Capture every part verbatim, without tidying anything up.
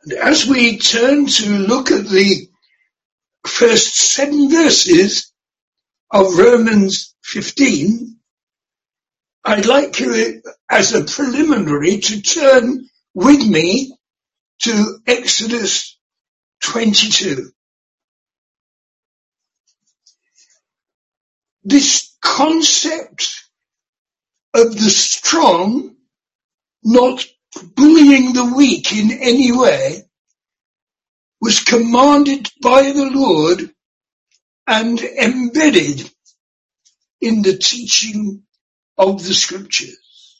As we turn to look at the first seven verses of Romans fifteen, I'd like you, as a preliminary, to turn with me to Exodus twenty-two. This concept of the strong not bullying the weak in any way was commanded by the Lord and embedded in the teaching of the Scriptures.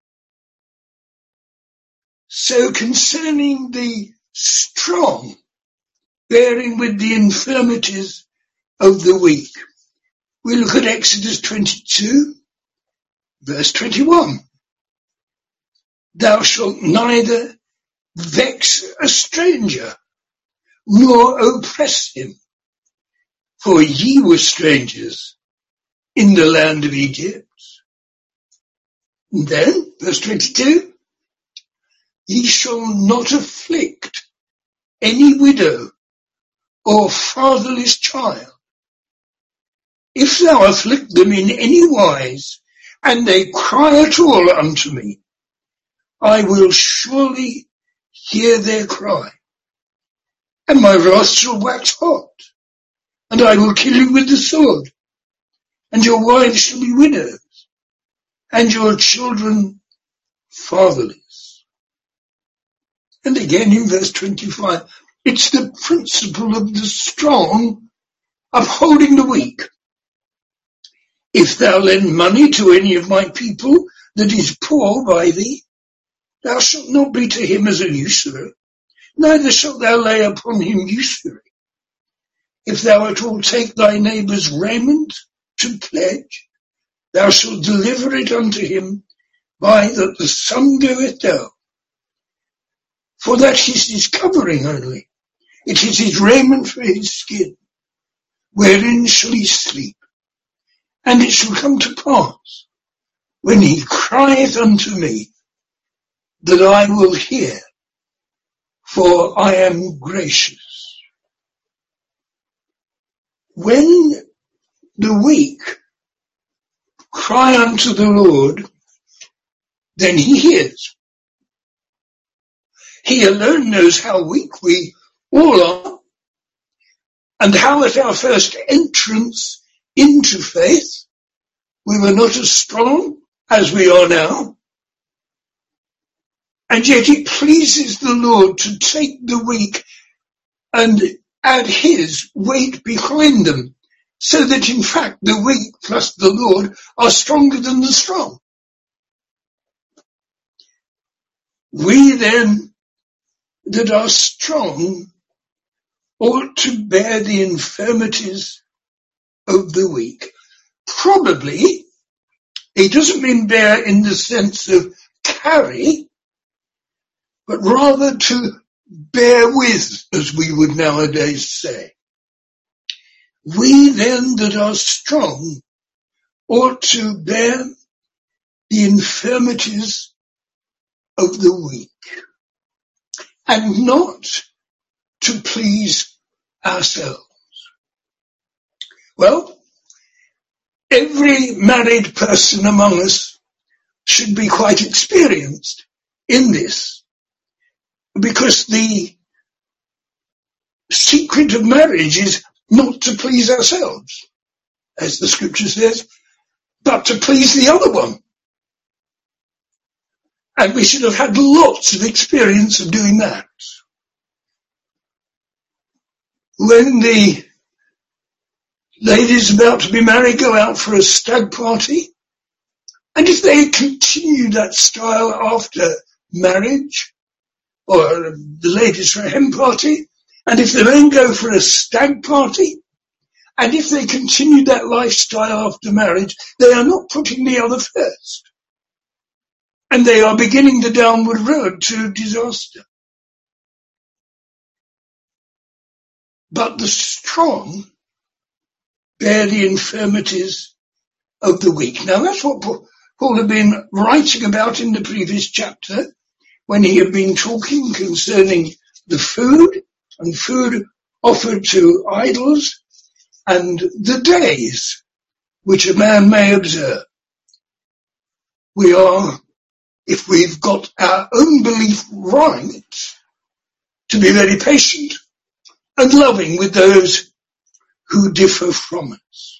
So concerning the strong bearing with the infirmities of the weak, we look at Exodus twenty-two, verse twenty-one. Thou shalt neither vex a stranger, nor oppress him, for ye were strangers in the land of Egypt. And then, verse twenty-two, ye shall not afflict any widow or fatherless child. If thou afflict them in any wise, and they cry at all unto me, I will surely hear their cry, and my wrath shall wax hot, and I will kill you with the sword, and your wives shall be widows, and your children fatherless. And again in verse twenty-five, it's the principle of the strong upholding the weak. If thou lend money to any of my people that is poor by thee, thou shalt not be to him as a usurer, neither shalt thou lay upon him usury. If thou at all take thy neighbour's raiment to pledge, thou shalt deliver it unto him by that the sun goeth down. For that is his covering only, it is his raiment for his skin. Wherein shall he sleep? And it shall come to pass, when he crieth unto me, that I will hear, for I am gracious. When the weak cry unto the Lord, then he hears. He alone knows how weak we all are, and how at our first entrance into faith we were not as strong as we are now. And yet it pleases the Lord to take the weak and add his weight behind them, so that in fact the weak plus the Lord are stronger than the strong. We then that are strong ought to bear the infirmities of the weak. Probably, it doesn't mean bear in the sense of carry, but rather to bear with, as we would nowadays say. We then that are strong ought to bear the infirmities of the weak, and not to please ourselves. Well, every married person among us should be quite experienced in this, because the secret of marriage is not to please ourselves, as the scripture says, but to please the other one. And we should have had lots of experience of doing that. When the ladies about to be married go out for a stag party, and if they continue that style after marriage, or the ladies for a hen party, and if the men go for a stag party, and if they continue that lifestyle after marriage, they are not putting the other first. And they are beginning the downward road to disaster. But the strong bear the infirmities of the weak. Now that's what Paul had been writing about in the previous chapter, when he had been talking concerning the food and food offered to idols, and the days which a man may observe. We are, if we've got our own belief right, to be very patient and loving with those who differ from us.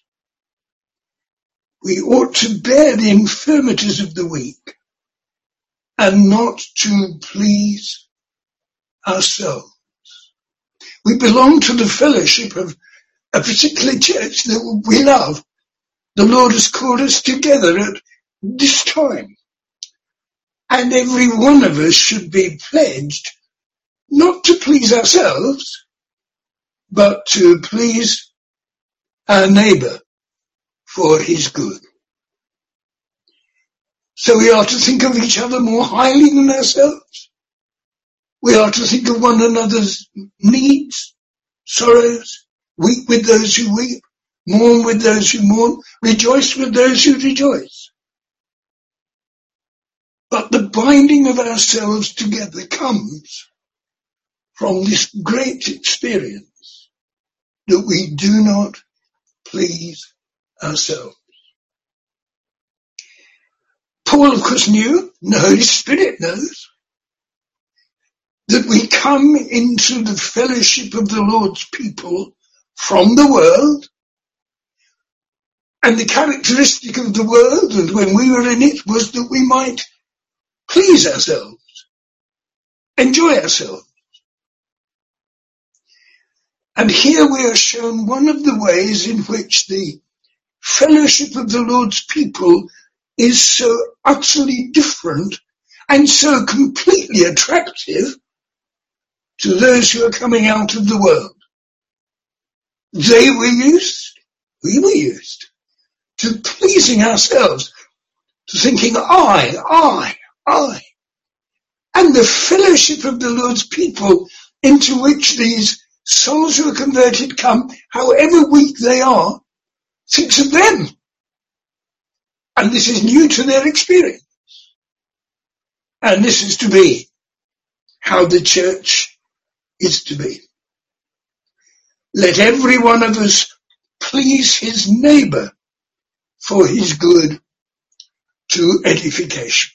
We ought to bear the infirmities of the weak and not to please ourselves. We belong to the fellowship of a particular church that we love. The Lord has called us together at this time. And every one of us should be pledged not to please ourselves, but to please our neighbour for his good. So we are to think of each other more highly than ourselves. We are to think of one another's needs, sorrows, weep with those who weep, mourn with those who mourn, rejoice with those who rejoice. But the binding of ourselves together comes from this great experience that we do not please ourselves. Paul, of course, knew, the Holy Spirit knows, that we come into the fellowship of the Lord's people from the world, and the characteristic of the world, and when we were in it, was that we might please ourselves, enjoy ourselves. And here we are shown one of the ways in which the fellowship of the Lord's people is so utterly different and so completely attractive to those who are coming out of the world. They were used, we were used, to pleasing ourselves, to thinking, I, I, I. And the fellowship of the Lord's people into which these souls who are converted come, however weak they are, thinks of them. And this is new to their experience. And this is to be how the church is to be. Let every one of us please his neighbour for his good to edification.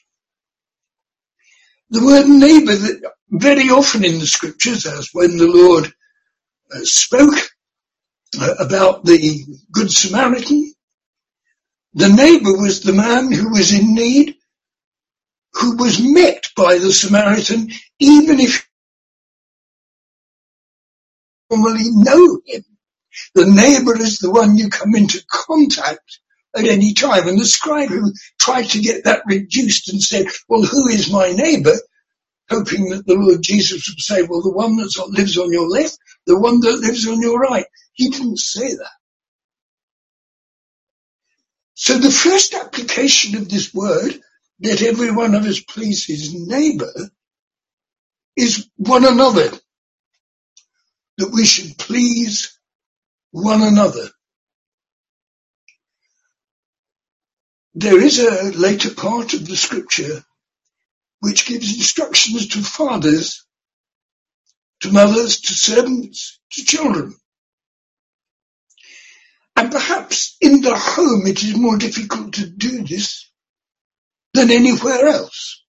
The word neighbour, that very often in the scriptures, as when the Lord uh, spoke uh, about the Good Samaritan, the neighbour was the man who was in need, who was met by the Samaritan, even if you normally know him. The neighbour is the one you come into contact at any time. And the scribe who tried to get that reduced and said, well, who is my neighbour? Hoping that the Lord Jesus would say, well, the one that lives on your left, the one that lives on your right. He didn't say that. So the first application of this word, let every one of us please his neighbour, is one another. That we should please one another. There is a later part of the scripture which gives instructions to fathers, to mothers, to servants, to children. And perhaps in the home it is more difficult to do this than anywhere else.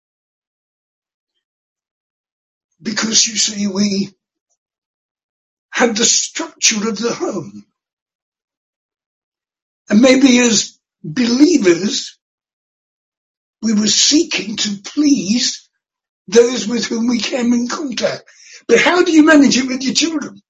Because you see, we had the structure of the home. And maybe as believers, we were seeking to please those with whom we came in contact. But how do you manage it with your children?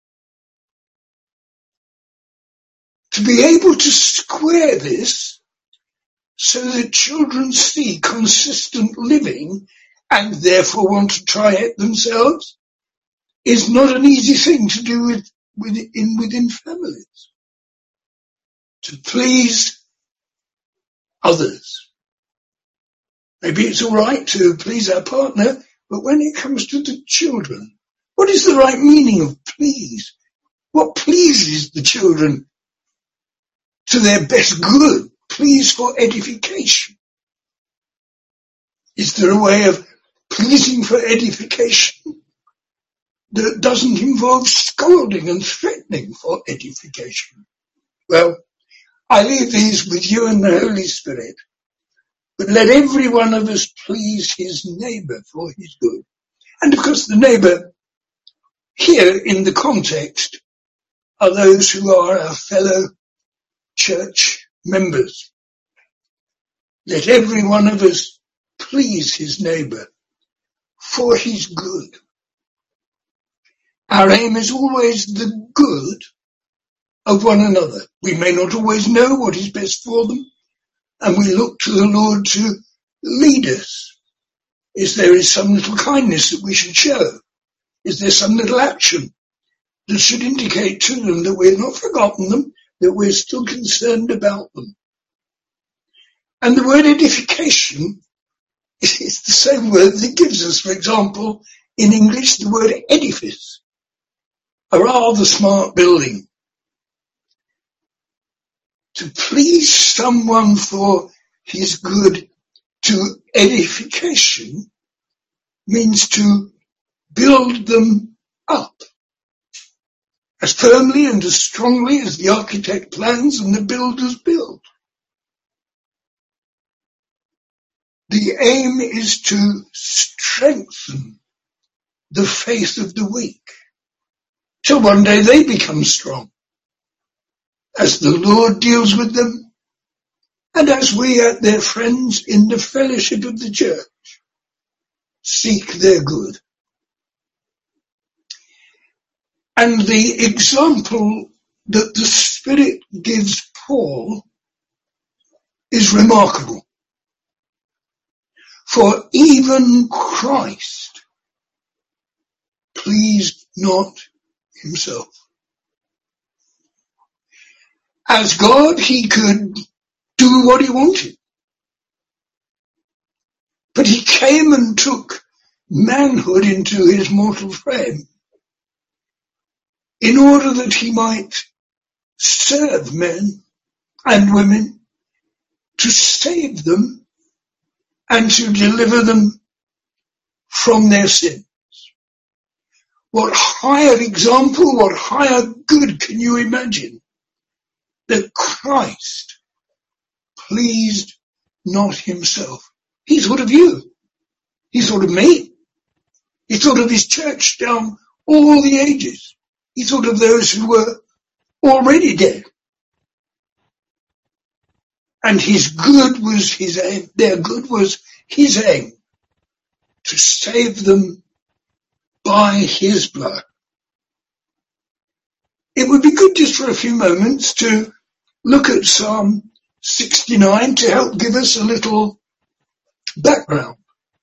To be able to square this so that children see consistent living and therefore want to try it themselves is not an easy thing to do with, within, within families. To please others. Maybe it's all right to please our partner, but when it comes to the children, what is the right meaning of please? What pleases the children to their best good? Please for edification. Is there a way of pleasing for edification that doesn't involve scolding and threatening for edification. Well, I leave these with you and the Holy Spirit, but let every one of us please his neighbour for his good. And of course the neighbour here in the context are those who are our fellow church members. Let every one of us please his neighbour for his good. Our aim is always the good of one another. We may not always know what is best for them, and we look to the Lord to lead us. Is there is some little kindness that we should show? Is there some little action that should indicate to them that we've not forgotten them, that we're still concerned about them? And the word edification is the same word that gives us, for example, in English, the word edifice, a rather smart building. To please someone for his good to edification means to build them up as firmly and as strongly as the architect plans and the builders build. The aim is to strengthen the faith of the weak, till one day they become strong, as the Lord deals with them, and as we, at their friends in the fellowship of the church, seek their good. And the example that the Spirit gives Paul is remarkable. For even Christ pleased not himself. As God, he could do what he wanted. But he came and took manhood into his mortal frame in order that he might serve men and women, to save them and to deliver them from their sins. What higher example, what higher good can you imagine? That Christ pleased not himself. He thought of you. He thought of me. He thought of his church down all the ages. He thought of those who were already dead. And his good was his aim, their good was his aim, to save them by his blood. It would be good just for a few moments to look at Psalm sixty-nine to help give us a little background.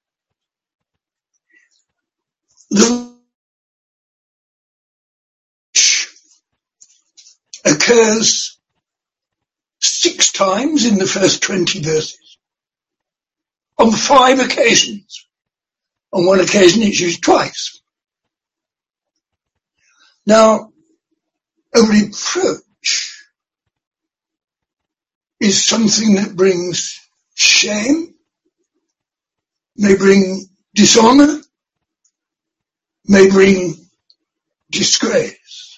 The occurs six times in the first twenty verses, on five occasions. On one occasion it's used twice. Now, a reproach is something that brings shame, may bring dishonor, may bring disgrace.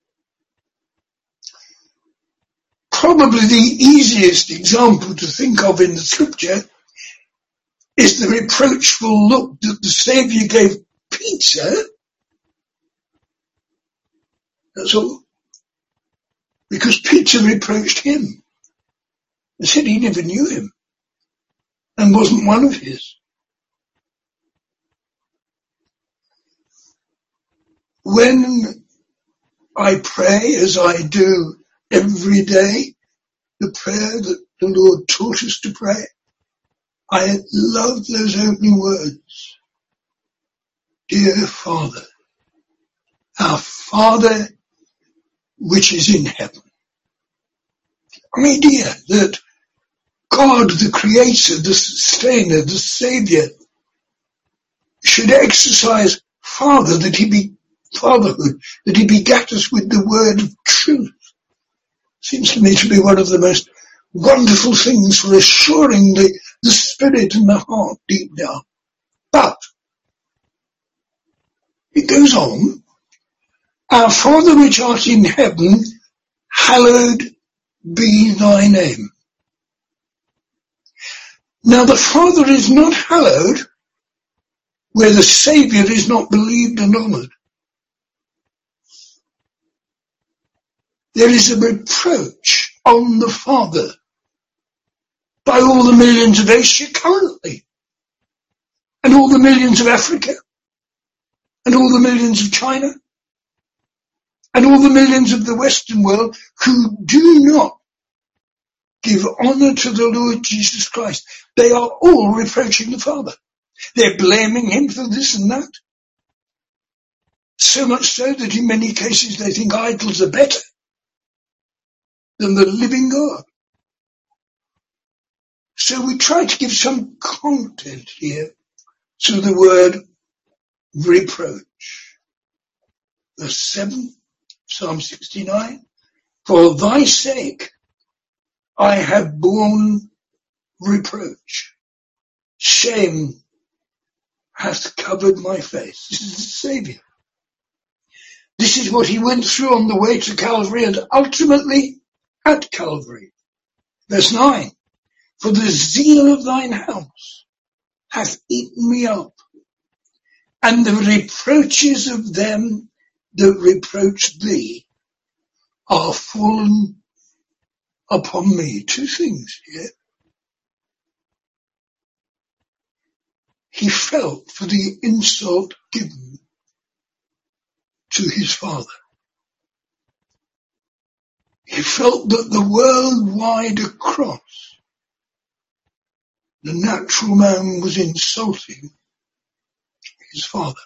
Probably the easiest example to think of in the scripture is the reproachful look that the Saviour gave Peter. That's all. Because Peter reproached him and said he never knew him and wasn't one of his. When I pray, as I do every day, the prayer that the Lord taught us to pray, I love those opening words. Dear Father, our Father which is in heaven. Idea that God, the Creator, the Sustainer, the Saviour, should exercise Father, that he be fatherhood, that he begat us with the word of truth, seems to me to be one of the most wonderful things for assuring the, the spirit and the heart deep down. But it goes on Our Father which art in heaven, hallowed be thy name. Now the Father is not hallowed where the Saviour is not believed and honoured. There is a reproach on the Father by all the millions of Asia currently, and all the millions of Africa, and all the millions of China, and all the millions of the Western world who do not give honour to the Lord Jesus Christ. They are all reproaching the Father. They're blaming him for this and that. So much so that in many cases they think idols are better than the living God. So we try to give some content here to the word reproach. Verse seven, Psalm sixty-nine, for thy sake I have borne reproach. Shame hath covered my face. This is the Saviour. This is what he went through on the way to Calvary and ultimately at Calvary. Verse nine, for the zeal of thine house hath eaten me up, and the reproaches of them that reproach thee are fallen upon me. Two things here. He felt for the insult given to his Father. He felt that the worldwide across, the natural man was insulting his Father.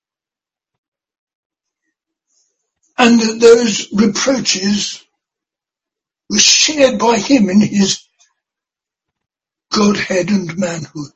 And that those reproaches were shared by him in his Godhead and manhood.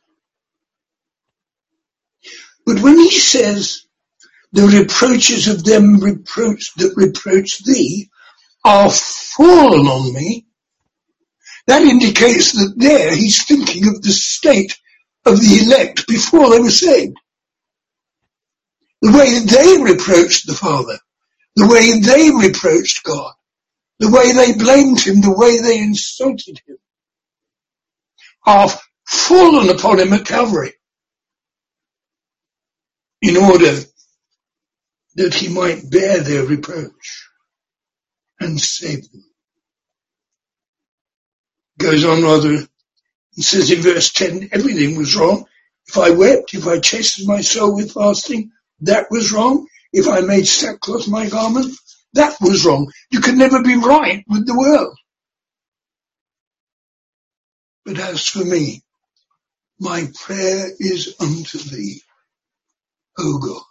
But when he says, the reproaches of them reproach that reproach thee are fallen on me, that indicates that there he's thinking of the state of the elect before they were saved. The way they reproached the Father, the way they reproached God, the way they blamed him, the way they insulted him, are fallen upon him at Calvary in order that he might bear their reproach and save them. Goes on rather, and says in verse ten, everything was wrong. If I wept, if I chastened my soul with fasting, that was wrong. If I made sackcloth my garment, that was wrong. You can never be right with the world. But as for me, my prayer is unto thee, O God.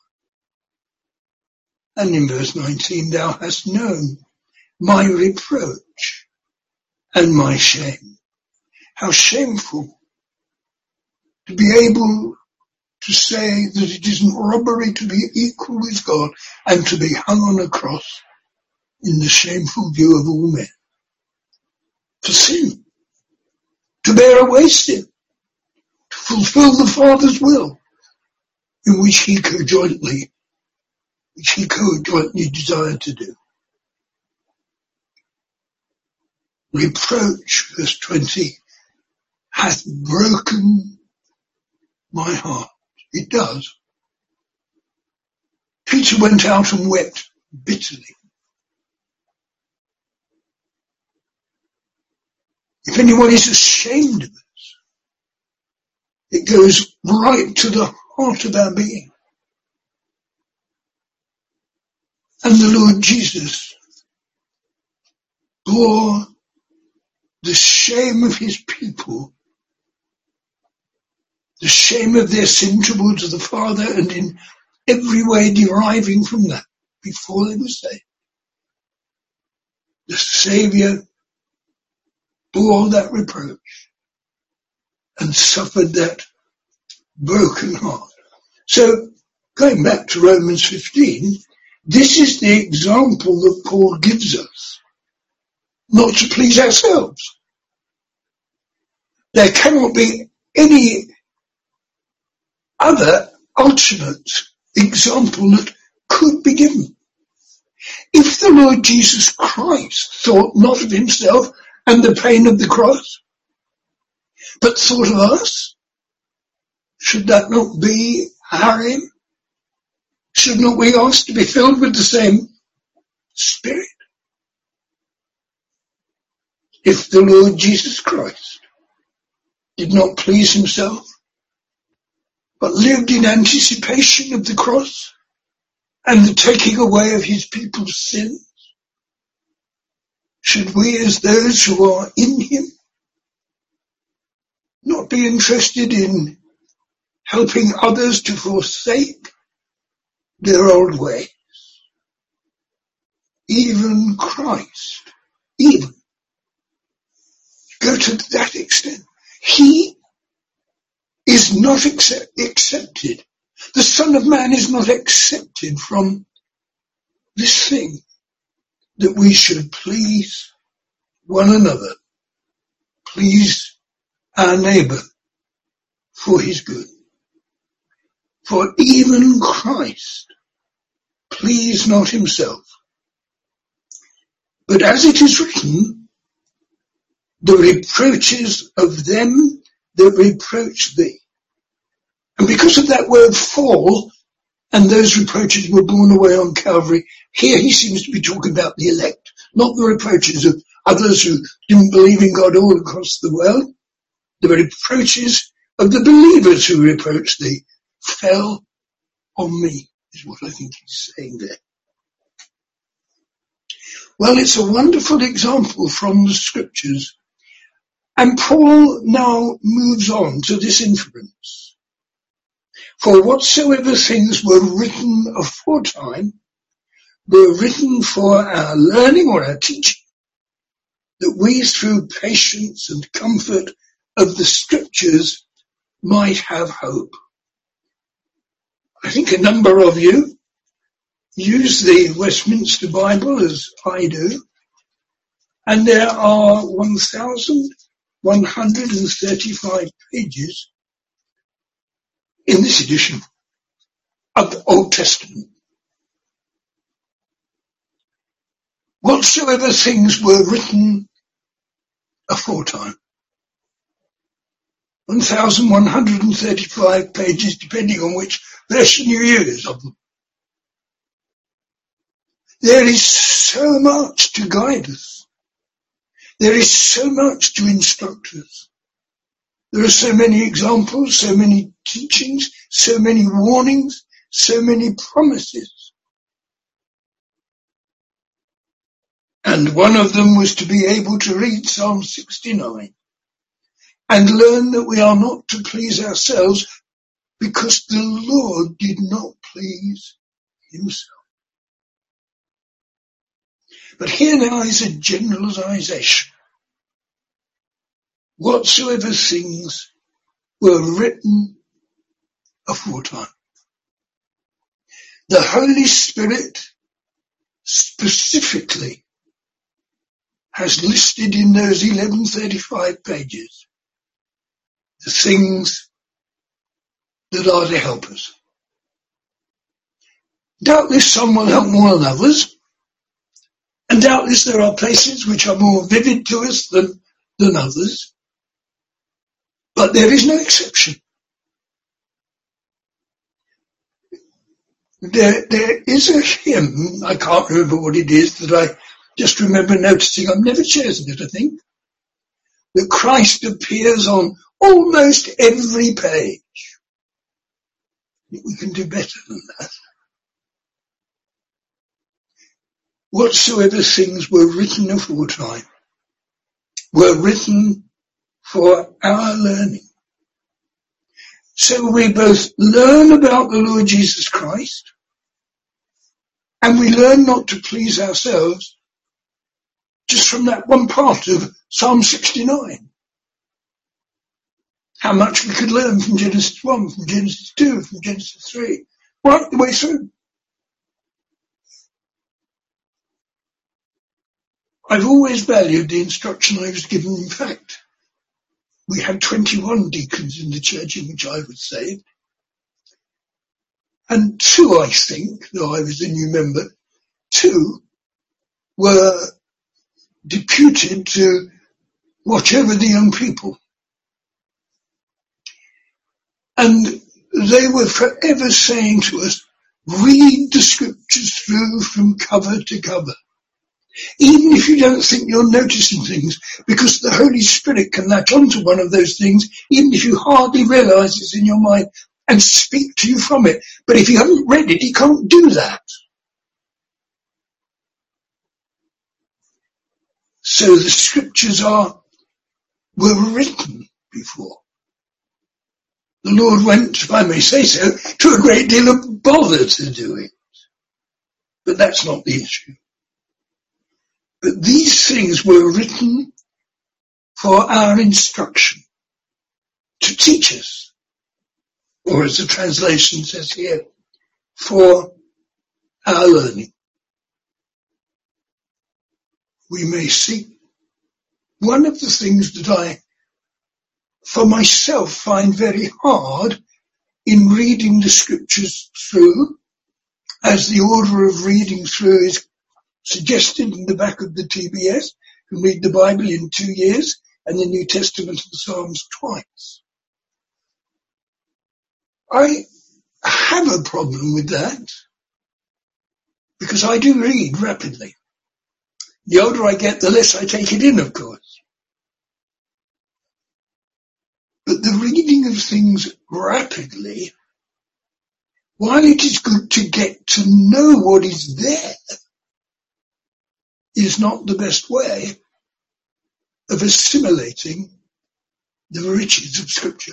And in verse nineteen, thou hast known my reproach and my shame. How shameful to be able to say that it isn't robbery to be equal with God and to be hung on a cross in the shameful view of all men. For sin, to bear away sin, to fulfill the Father's will, in which he co-jointly, which he co-jointly desired to do. Reproach, verse twenty, hath broken my heart. It does. Peter went out and wept bitterly. If anyone is ashamed of us, it goes right to the heart of our being. And the Lord Jesus bore the shame of his people, the shame of their sin towards the Father, and in every way deriving from that before they were saved. The Saviour bore that reproach and suffered that broken heart. So, going back to Romans fifteen, this is the example that Paul gives us, not to please ourselves. There cannot be any other alternate example that could be given. the Lord Jesus Christ thought not of himself and the pain of the cross, but thought of us, should that not be our aim? Should not we ask to be filled with the same Spirit? If the Lord Jesus Christ did not please himself, but lived in anticipation of the cross and the taking away of his people's sins, should we, as those who are in him, not be interested in helping others to forsake their old ways? Even Christ, even, go to that extent. He is not accept, accepted. The Son of Man is not accepted from this thing, that we should please one another, please our neighbour for his good. For even Christ pleased not himself, but as it is written, the reproaches of them that reproach thee. And because of that word fall, and those reproaches were borne away on Calvary, here he seems to be talking about the elect, not the reproaches of others who didn't believe in God all across the world. The reproaches of the believers who reproached thee fell on me, is what I think he's saying there. Well, it's a wonderful example from the scriptures. And Paul now moves on to this inference. For whatsoever things were written aforetime were written for our learning or our teaching, that we through patience and comfort of the scriptures might have hope. I think a number of you use the Westminster Bible as I do, and there are one thousand one hundred thirty-five pages in this edition of the Old Testament. Whatsoever things were written aforetime. one thousand one hundred thirty-five pages, depending on which version you use of them. There is so much to guide us. There is so much to instruct us. There are so many examples, so many teachings, so many warnings, so many promises. And one of them was to be able to read Psalm sixty-nine and learn that we are not to please ourselves because the Lord did not please himself. But here now is a generalization. Whatsoever things were written aforetime. The Holy Spirit specifically has listed in those eleven thirty-five pages the things that are to help us. Doubtless some will help more than others, and doubtless there are places which are more vivid to us than, than others, but there is no exception. There, there is a hymn, I can't remember what it is, that I just remember noticing, I've never chosen it, I think, that Christ appears on almost every page. I think we can do better than that. Whatsoever things were written aforetime were written for our learning. So we both learn about the Lord Jesus Christ, and we learn not to please ourselves just from that one part of Psalm sixty-nine. How much we could learn from Genesis one, from Genesis two, from Genesis three, right the way through. I've always valued the instruction I was given. In fact, we had twenty-one deacons in the church in which I was saved. And two, I think, though I was a new member, two were deputed to watch over the young people. And they were forever saying to us, read the scriptures through from cover to cover. Even if you don't think you're noticing things, because the Holy Spirit can latch onto one of those things, even if you hardly realise it's in your mind, and speak to you from it. But if you haven't read it, he can't do that. So the scriptures are, were written before. The Lord went, if I may say so, to a great deal of bother to do it. But that's not the issue. But these things were written for our instruction, to teach us, or as the translation says here, for our learning. We may see one of the things that I, for myself, find very hard in reading the scriptures through, as the order of reading through is suggested in the back of the T B S. You can read the Bible in two years and the New Testament and the Psalms twice. I have a problem with that because I do read rapidly. The older I get, the less I take it in, of course. But the reading of things rapidly, while it is good to get to know what is there, is not the best way of assimilating the riches of Scripture.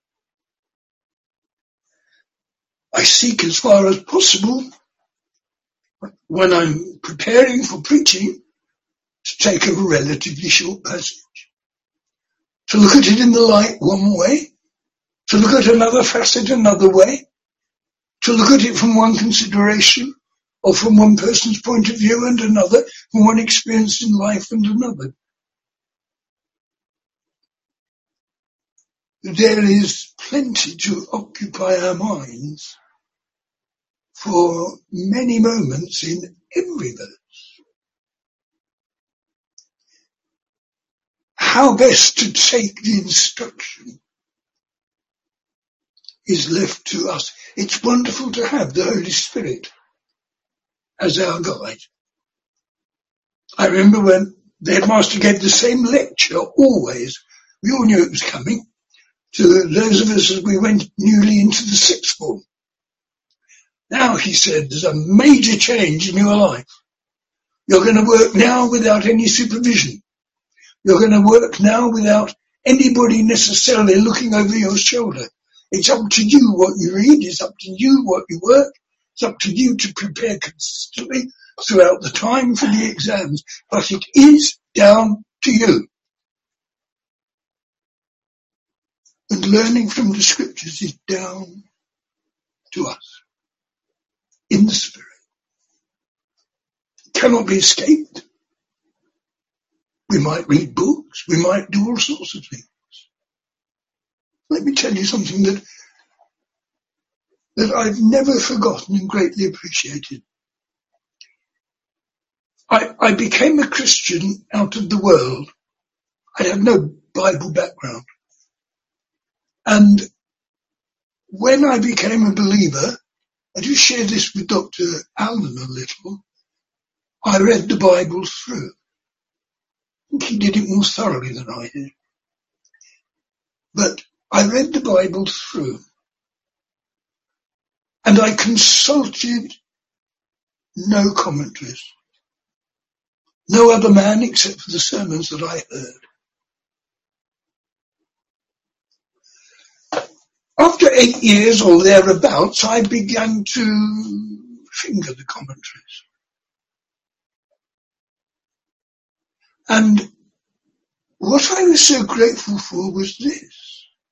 I seek as far as possible, when I'm preparing for preaching, to take a relatively short passage, to look at it in the light one way, to look at another facet another way, to look at it from one consideration, or from one person's point of view and another, from one experience in life and another. There is plenty to occupy our minds for many moments in every verse. How best to take the instruction is left to us. It's wonderful to have the Holy Spirit as our guide. I remember when the headmaster gave the same lecture always. We all knew it was coming. To those of us as we went newly into the sixth form. Now, he said, there's a major change in your life. You're going to work now without any supervision. You're going to work now without anybody necessarily looking over your shoulder. It's up to you what you read. It's up to you what you work. It's up to you to prepare consistently throughout the time for the exams. But it is down to you. And learning from the scriptures is down to us. In the Spirit. It cannot be escaped. We might read books. We might do all sorts of things. Let me tell you something that that I've never forgotten and greatly appreciated. I, I became a Christian out of the world. I had no Bible background. And when I became a believer, I do share this with Doctor Allen a little, I read the Bible through. I think he did it more thoroughly than I did. But I read the Bible through. And I consulted no commentaries. No other man except for the sermons that I heard. After eight years or thereabouts, I began to finger the commentaries. And what I was so grateful for was this.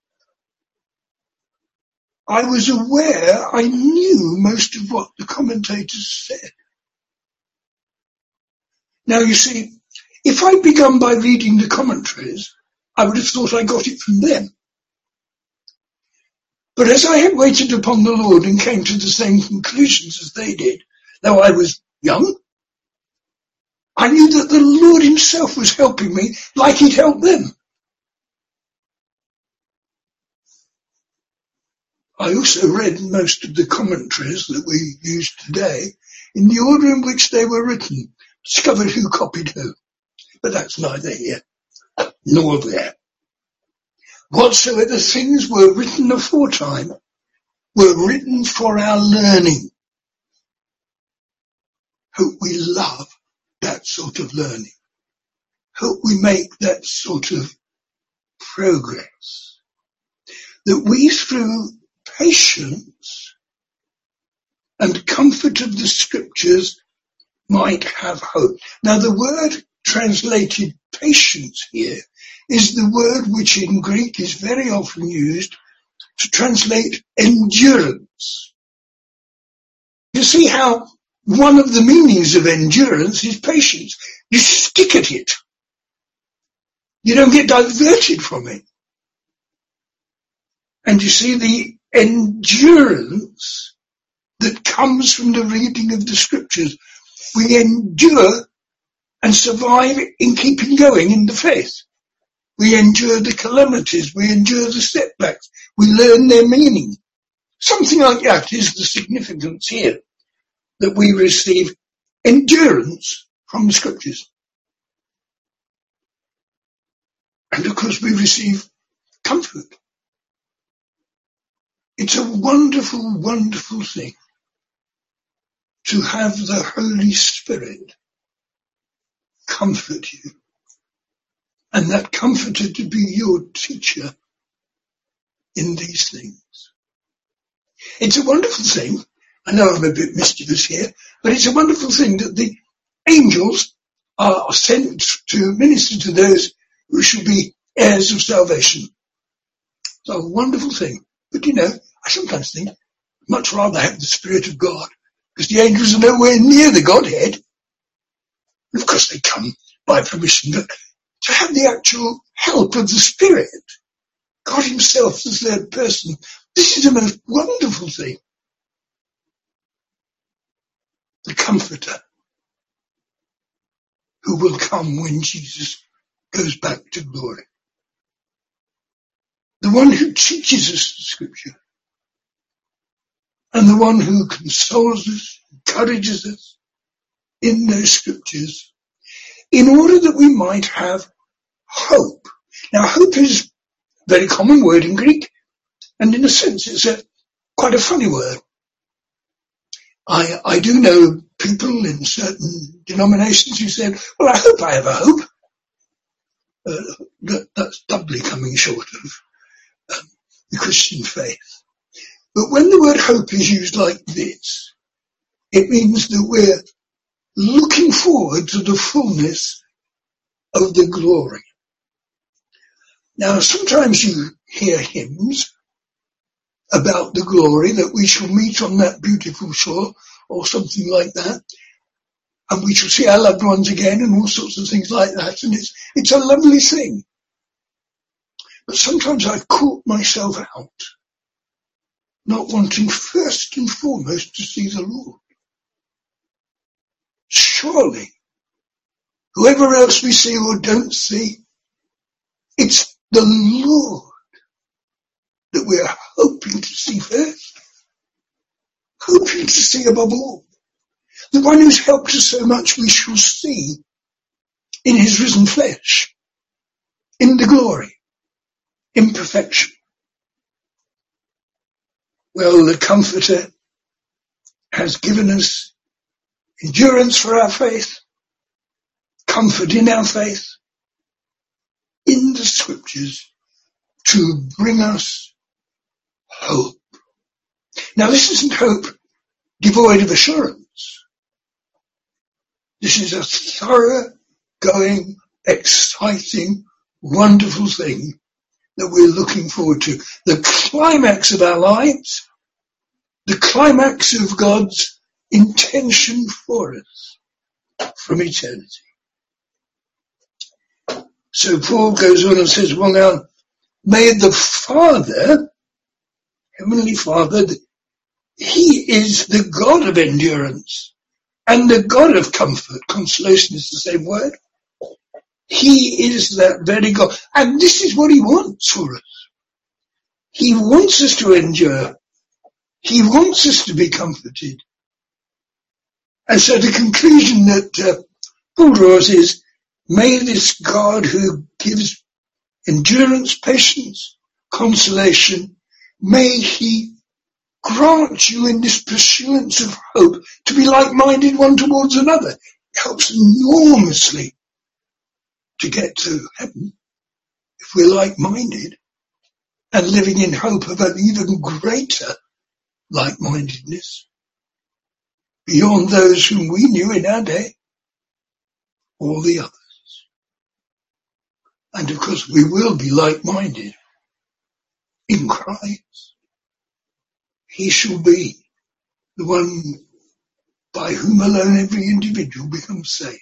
I was aware, I knew most of what the commentators said. Now you see, if I'd begun by reading the commentaries, I would have thought I got it from them. But as I had waited upon the Lord and came to the same conclusions as they did, though I was young, I knew that the Lord himself was helping me like he'd helped them. I also read most of the commentaries that we use today in the order in which they were written, discovered who copied who. But that's neither here nor there. Whatsoever things were written aforetime were written for our learning. Hope we love that sort of learning. Hope we make that sort of progress. That we, through patience and comfort of the scriptures, might have hope. Now the word translated patience here is the word which in Greek is very often used to translate endurance. You see how one of the meanings of endurance is patience. You stick at it. You don't get diverted from it. And you see the endurance that comes from the reading of the scriptures. We endure and survive in keeping going in the faith. We endure the calamities. We endure the setbacks. We learn their meaning. Something like that is the significance here, that we receive endurance from the scriptures. And of course we receive comfort. It's a wonderful, wonderful thing to have the Holy Spirit comfort you, and that comforter to be your teacher in these things. It's a wonderful thing. I know I'm a bit mischievous here, but it's a wonderful thing that the angels are sent to minister to those who shall be heirs of salvation. It's a wonderful thing. But you know, I sometimes think I'd much rather have the Spirit of God, because the angels are nowhere near the Godhead. And of course they come by permission, but to have the actual help of the Spirit, God himself, the third person, this is a most wonderful thing. The Comforter, who will come when Jesus goes back to glory. The one who teaches us the scripture, and the one who consoles us, encourages us in those scriptures, in order that we might have hope. Now, hope is a very common word in Greek, and in a sense it's a quite a funny word. I, I do know people in certain denominations who said, well, I hope I have a hope. Uh, that, that's doubly coming short of um, the Christian faith. But when the word hope is used like this, it means that we're looking forward to the fullness of the glory. Now, sometimes you hear hymns about the glory that we shall meet on that beautiful shore or something like that, and we shall see our loved ones again and all sorts of things like that, and it's it's a lovely thing. But sometimes I've caught myself out, not wanting first and foremost to see the Lord. Surely, whoever else we see or don't see, it's the Lord that we're hoping to see first, hoping to see above all. The one who's helped us so much we shall see in his risen flesh, in the glory, in perfection. Well, the Comforter has given us endurance for our faith, comfort in our faith, in the scriptures, to bring us hope. Now, this isn't hope devoid of assurance. This is a thorough-going, exciting, wonderful thing that we're looking forward to. The climax of our lives, the climax of God's intention for us from eternity. So Paul goes on and says, well now, may the Father, Heavenly Father, he is the God of endurance And the God of comfort, consolation is the same word. He is that very God. And this is what he wants for us. He wants us to endure. He wants us to be comforted. And so the conclusion that uh, Paul draws is, may this God who gives endurance, patience, consolation, may he grant you in this pursuance of hope to be like-minded one towards another. It helps enormously to get to heaven if we're like-minded and living in hope of an even greater like-mindedness beyond those whom we knew in our day, all the others. And of course we will be like-minded in Christ. He shall be the one by whom alone every individual becomes saved.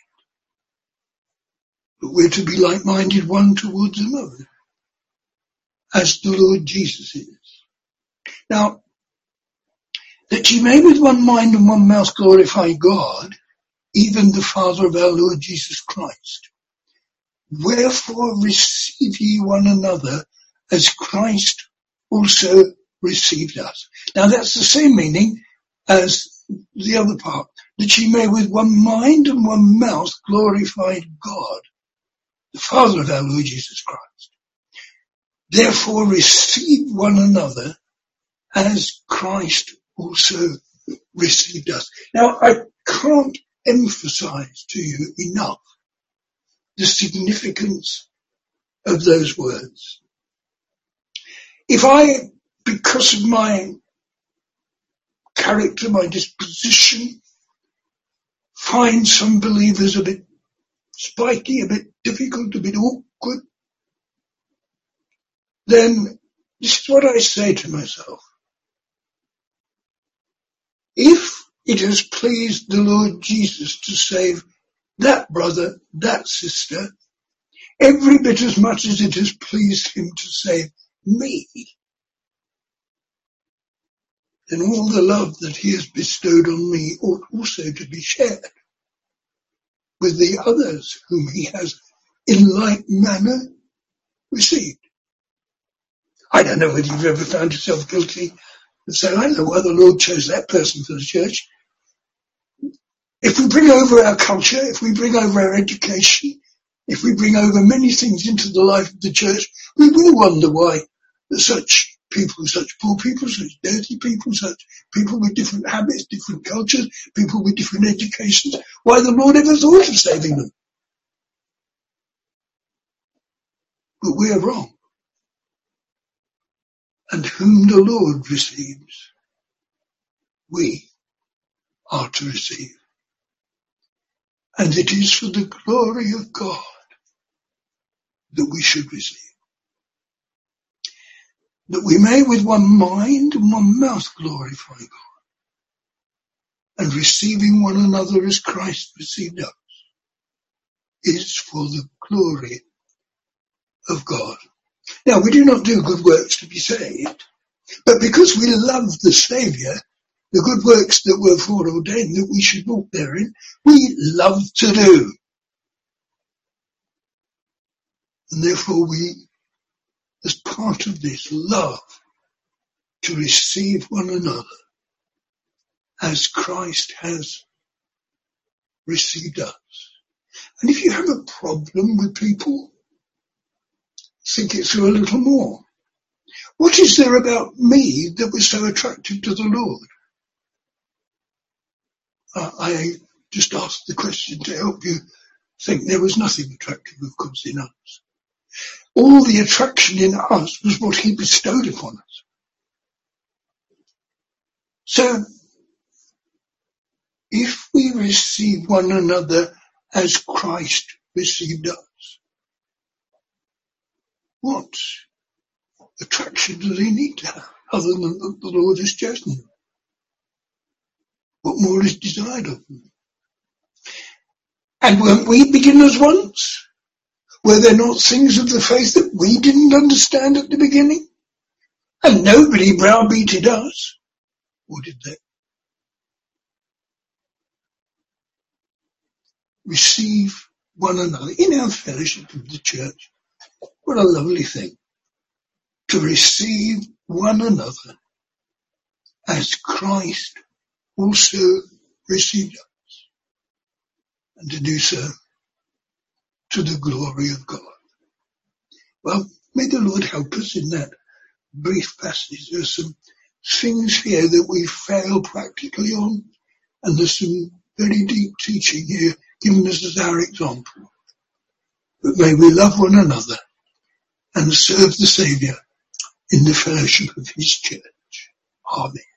But we're to be like-minded one towards another, as the Lord Jesus is. Now, that ye may with one mind and one mouth glorify God, even the Father of our Lord Jesus Christ. Wherefore receive ye one another, as Christ also received us. Now that's the same meaning as the other part, that ye may with one mind and one mouth glorify God, the Father of our Lord Jesus Christ. Therefore receive one another, as Christ also received us. Now I can't emphasize to you enough the significance of those words. If I, because of my character, my disposition, find some believers a bit spiky, a bit difficult, a bit awkward, then this is what I say to myself. If it has pleased the Lord Jesus to save that brother, that sister, every bit as much as it has pleased him to save me, then all the love that he has bestowed on me ought also to be shared with the others whom he has in like manner received. I don't know whether you've ever found yourself guilty of saying, I don't know why the Lord chose that person for the church. If we bring over our culture, if we bring over our education, if we bring over many things into the life of the church, we will wonder why such people, such poor people, such dirty people, such people with different habits, different cultures, people with different educations, why the Lord ever thought of saving them. But we're wrong. And whom the Lord receives, we are to receive. And it is for the glory of God that we should receive. That we may with one mind and one mouth glorify God, and receiving one another as Christ received us, is for the glory of God. Now, we do not do good works to be saved, but because we love the Saviour, the good works that were foreordained that we should walk therein, we love to do. And therefore we, as part of this, love to receive one another as Christ has received us. And if you have a problem with people, think it through a little more. What is there about me that was so attractive to the Lord? Uh, I just asked the question to help you think. There was nothing attractive, of course, in us. All the attraction in us was what he bestowed upon us. So, if we receive one another as Christ received us, what attraction do they need to have other than that the Lord has chosen them? What more is desired of them? And weren't we beginners once? Were there not things of the faith that we didn't understand at the beginning? And nobody browbeated us, or did they? receive one another in our fellowship of the church. What a lovely thing to receive one another as Christ also received us, and to do so to the glory of God. Well, may the Lord help us in that brief passage. There's some things here that we fail practically on, and there's some very deep teaching here given us as our example. But may we love one another and serve the Saviour in the fellowship of his church. Amen.